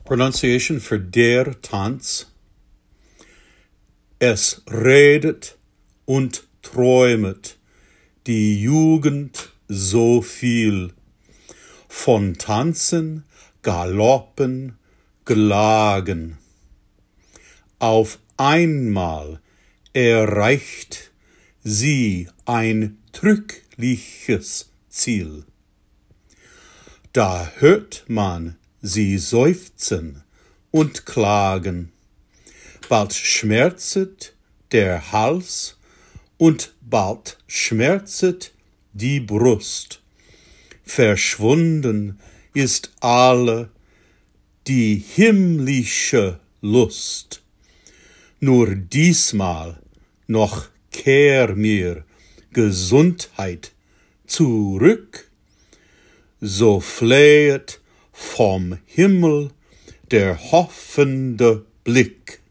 Pronunciation for der Tanz. Es redet und träumet die Jugend so viel von Tanzen, Galoppen, Klagen. Auf einmal erreicht sie ein trügliches Ziel. Da hört man sie seufzen und klagen. Bald schmerzet der Hals und bald schmerzet die Brust. Verschwunden ist alle die himmlische Lust. Nur diesmal noch kehr mir Gesundheit zurück, so flehet vom Himmel der hoffende Blick.